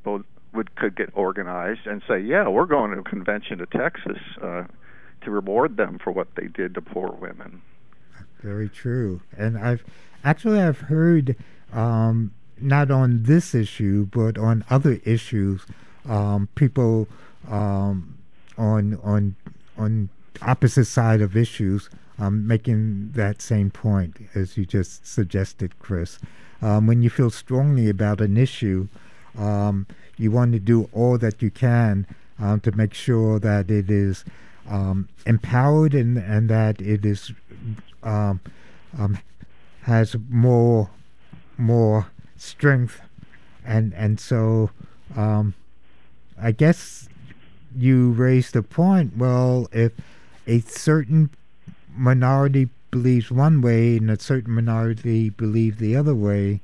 would could get organized and say, yeah, we're going to a convention to Texas uh, to reward them for what they did to poor women. Very true. And I've actually I've heard um, not on this issue but on other issues, um, people um, on on on opposite side of issues um, making that same point as you just suggested, Chris. Um, when you feel strongly about an issue, um, you want to do all that you can um, to make sure that it is um, empowered and and that it is. Um, um, has more more strength, and and so um, I guess you raised the point. Well, if a certain minority believes one way and a certain minority believes the other way,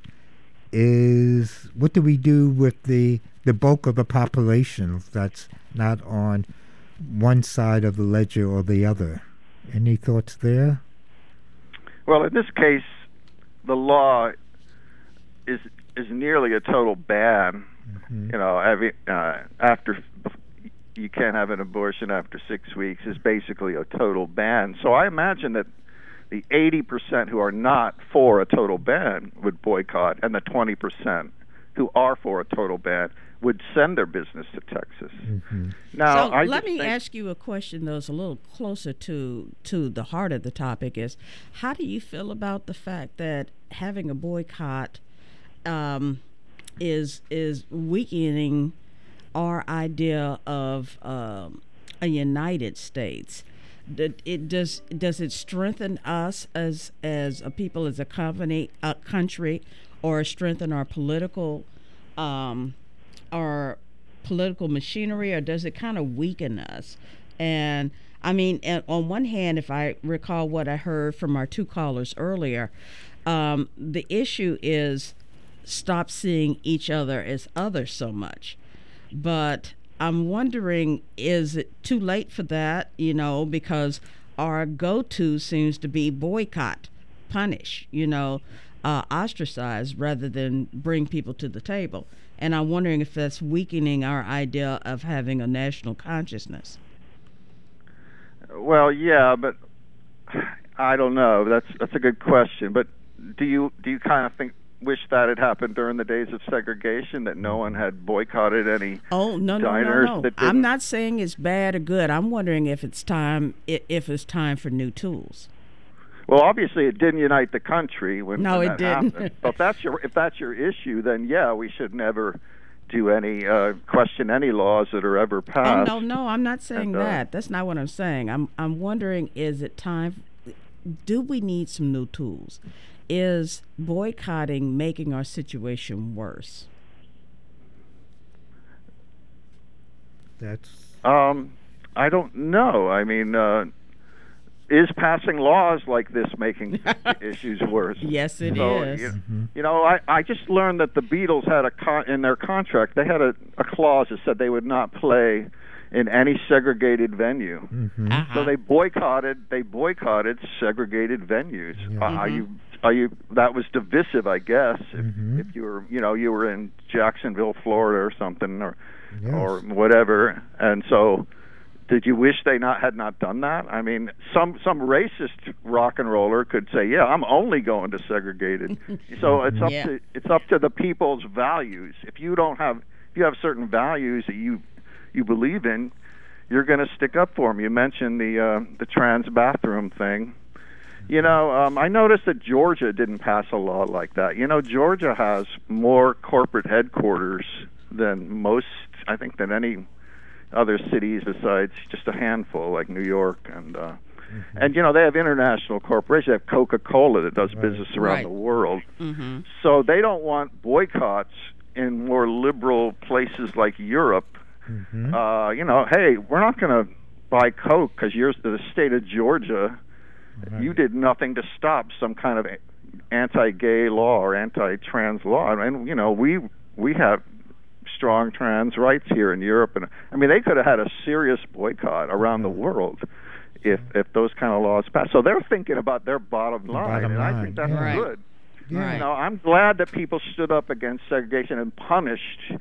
is what do we do with the the bulk of the population that's not on one side of the ledger or the other? Any thoughts there? Well, in this case, the law is is nearly a total ban. Mm-hmm. You know, having, uh, after you can't have an abortion after six weeks is basically a total ban. So I imagine that the eighty percent who are not for a total ban would boycott, and the twenty percent who are for a total ban would send their business to Texas. Mm-hmm. Now, so I let me think, ask you a question that's a little closer to to the heart of the topic. Is how do you feel about the fact that having a boycott um, is is weakening our idea of um, a United States? It, it does does it strengthen us as as a people, as a company, a country, or strengthen our political um, our political machinery, or does it kind of weaken us? And I mean, on one hand, if I recall what I heard from our two callers earlier, um, the issue is stop seeing each other as others so much. But I'm wondering, is it too late for that? You know, because our go-to seems to be boycott, punish, you know, uh, ostracize rather than bring people to the table. And I'm wondering if that's weakening our idea of having a national consciousness. Well, yeah, but I don't know. That's that's a good question. But do you do you kind of think wish that had happened during the days of segregation, that no one had boycotted any oh no no diners no no that I'm not saying it's bad or good. I'm wondering if it's time if it's time for new tools. Well, obviously it didn't unite the country when, no, when it that didn't. happened. So if that's your if that's your issue, then yeah, we should never do any uh, question any laws that are ever passed. Oh no, no, I'm not saying and, uh, that. That's not what I'm saying. I'm I'm wondering, is it time? Do we need some new tools? Is boycotting making our situation worse? That's. Um, I don't know. I mean. Uh, Is passing laws like this making issues worse? Yes, it so, is. You, mm-hmm. you know, I, I just learned that the Beatles had a con- in their contract, they had a, a clause that said they would not play in any segregated venue. Mm-hmm. Uh-huh. So they boycotted. They boycotted segregated venues. Yeah. Uh, Mm-hmm. Are you? Are you? That was divisive, I guess. If, Mm-hmm. if you were, you know, you were in Jacksonville, Florida, or something, or Yes. or whatever, and so. Did you wish they not had not done that? I mean, some some racist rock and roller could say, "Yeah, I'm only going to segregated." So it's up Yeah. to it's up to the people's values. If you don't have if you have certain values that you you believe in, you're going to stick up for them. You mentioned the uh, the trans bathroom thing. You know, um, I noticed that Georgia didn't pass a law like that. You know, Georgia has more corporate headquarters than most, I think, than any other cities besides just a handful, like New York, and uh, mm-hmm. and you know they have international corporations. They have Coca-Cola that does right. business around Right. the world. Mm-hmm. So they don't want boycotts in more liberal places like Europe. Mm-hmm. Uh, you know, hey, we're not going to buy Coke because you're the state of Georgia. Right. You did nothing to stop some kind of anti-gay law or anti-trans law. And you know, we we have strong trans rights here in Europe, and I mean they could have had a serious boycott around the world if if those kind of laws passed. So they're thinking about their bottom line, bottom and line. I think that's Right. good. Yeah. Right. You know, I'm glad that people stood up against segregation and punished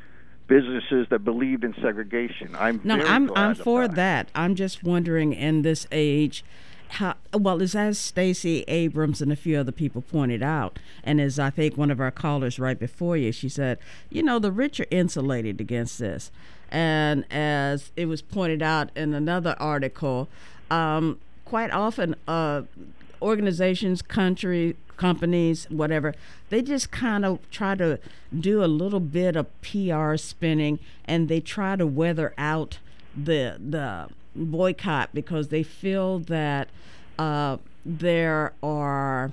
businesses that believed in segregation. I'm no, very I'm glad I'm of for that. that. I'm just wondering in this age, how well is as Stacey Abrams and a few other people pointed out, and as I think one of our callers right before you, she said, you know, the rich are insulated against this, and as it was pointed out in another article, um, quite often, uh, organizations, country, companies, whatever, they just kind of try to do a little bit of P R spinning, and they try to weather out the the boycott because they feel that uh, there are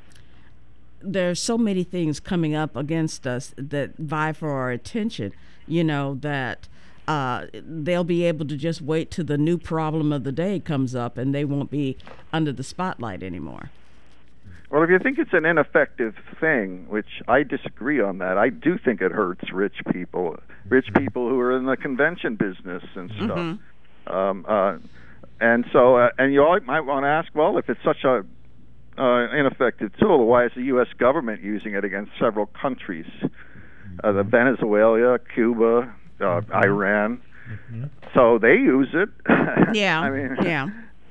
there's so many things coming up against us that vie for our attention. You know that. Uh, they'll be able to just wait till the new problem of the day comes up, and they won't be under the spotlight anymore. Well, if you think it's an ineffective thing, which I disagree on that, I do think it hurts rich people, rich people who are in the convention business and stuff. Mm-hmm. Um, uh, and so, uh, and you all might want to ask, well, if it's such a uh, ineffective tool, why is the U S government using it against several countries? Uh, the Venezuela, Cuba, Uh, Iran, mm-hmm. so they use it. Yeah, I mean, yeah.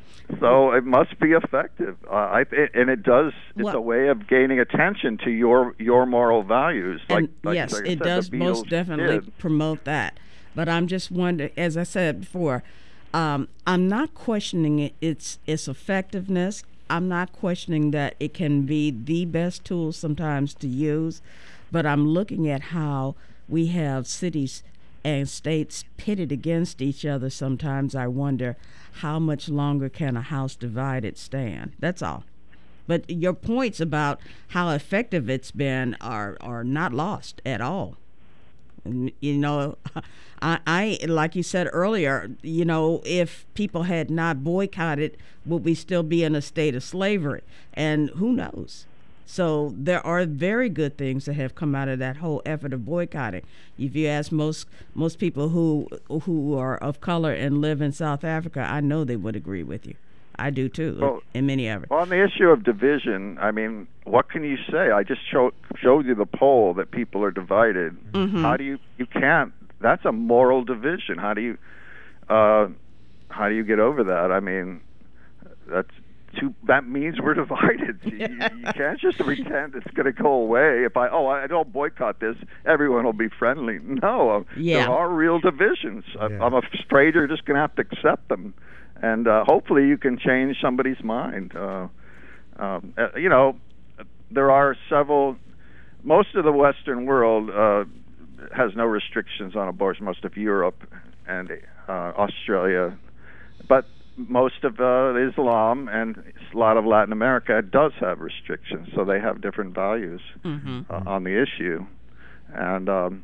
So it must be effective, uh, I, it, and it does. It's well, a way of gaining attention to your your moral values. Like, and like, yes, like it said, does most definitely did. promote that. But I'm just wondering, as I said before, um, I'm not questioning it, its its effectiveness. I'm not questioning that it can be the best tool sometimes to use, but I'm looking at how we have cities and states pitted against each other. Sometimes I wonder how much longer can a house divided stand. That's all. But your points about how effective it's been are are not lost at all. And, you know, I, I like you said earlier, you know, if people had not boycotted, would we still be in a state of slavery? And who knows? So there are very good things that have come out of that whole effort of boycotting. If you ask most most people who who are of color and live in South Africa, I know they would agree with you. I do too, well, in many of it. Well, on the issue of division, I mean, what can you say? I just show, showed you the poll that people are divided. Mm-hmm. How do you you can't? That's a moral division. How do you uh, how do you get over that? I mean, that's. Too, that means we're divided. You, you can't just pretend it's going to go away. If I oh I don't boycott this, everyone will be friendly. No, yeah. there are real divisions. Yeah. I'm afraid you're just going to have to accept them, and uh, hopefully you can change somebody's mind. Uh, um, uh, you know, there are several. Most of the Western world uh, has no restrictions on abortion. Most of Europe and uh, Australia, but most of uh, Islam and a lot of Latin America does have restrictions, so they have different values mm-hmm. uh, on the issue. And um,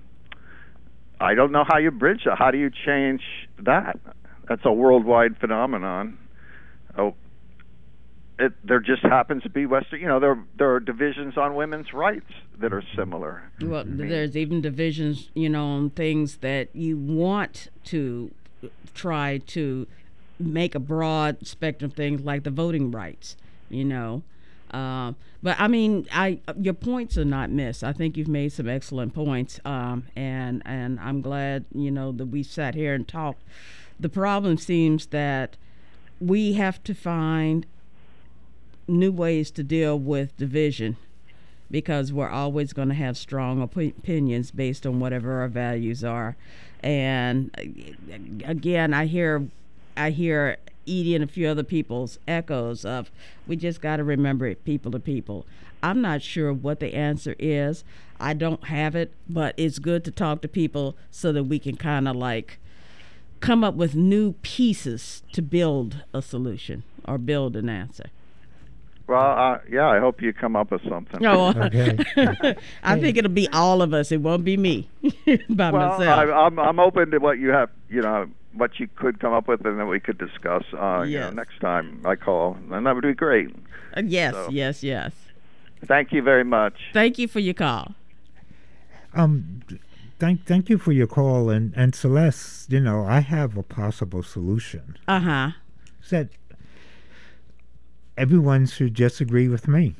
I don't know how you bridge that. How do you change that? That's a worldwide phenomenon. Oh, it, there just happens to be Western, you know, there, there are divisions on women's rights that are similar. Well, I mean, there's even divisions, you know, on things that you want to try to make a broad spectrum of things like the voting rights, you know. Uh, but I mean, I your points are not missed. I think you've made some excellent points, um, and and I'm glad, you know, that we sat here and talked. The problem seems that we have to find new ways to deal with division, because we're always going to have strong op- opinions based on whatever our values are. And again, I hear. I hear Edie and a few other people's echoes of, we just got to remember it, people to people. I'm not sure what the answer is. I don't have it, but it's good to talk to people so that we can kind of like come up with new pieces to build a solution or build an answer. Well, uh, yeah, I hope you come up with something. No, Okay. I think it'll be all of us. It won't be me by well, myself. I, I'm I'm open to what you have, you know, what you could come up with, and then we could discuss uh, yes. you know, next time I call, and that would be great. Uh, yes, so, yes, yes. Thank you very much. Thank you for your call. Um, thank thank you for your call, and and Celeste, you know, I have a possible solution. Uh huh. That everyone should just agree with me.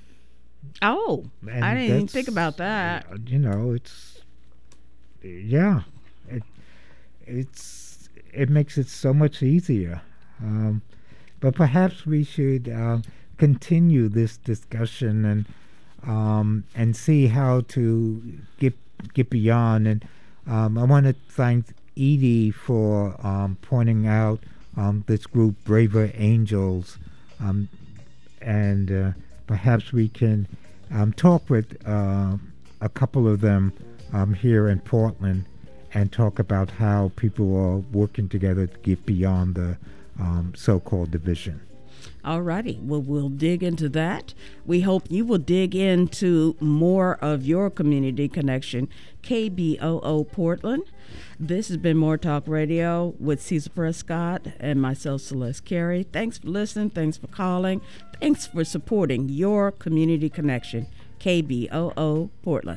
Oh, And I didn't even that's, think about that. You know, it's yeah. it it's it makes it so much easier. Um, but perhaps we should uh, continue this discussion and um, and see how to get get beyond. And um, I want to thank Edie for um, pointing out um, this group, Braver Angels, um, and uh, perhaps we can um, talk with uh, a couple of them um, here in Portland and talk about how people are working together to get beyond the um, so-called division. All righty. Well, we'll dig into that. We hope you will dig into more of your community connection, K B O O Portland. This has been More Talk Radio with Cecil Prescott and myself, Celeste Carey. Thanks for listening. Thanks for calling. Thanks for supporting your community connection, K B O O Portland.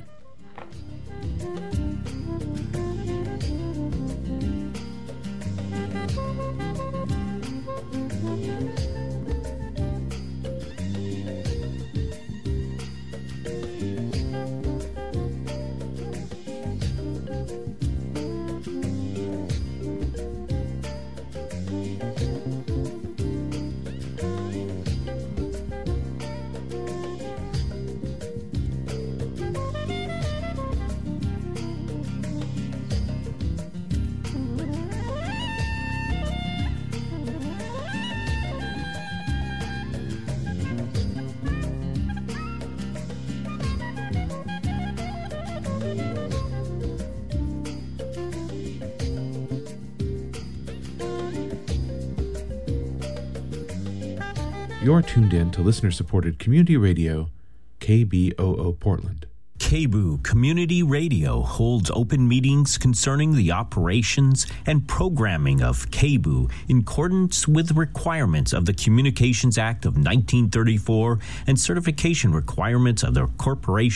You're tuned in to listener-supported community radio, K B O O Portland. K B O O Community Radio holds open meetings concerning the operations and programming of K B O O in accordance with requirements of the Communications Act of nineteen thirty-four and certification requirements of the Corporation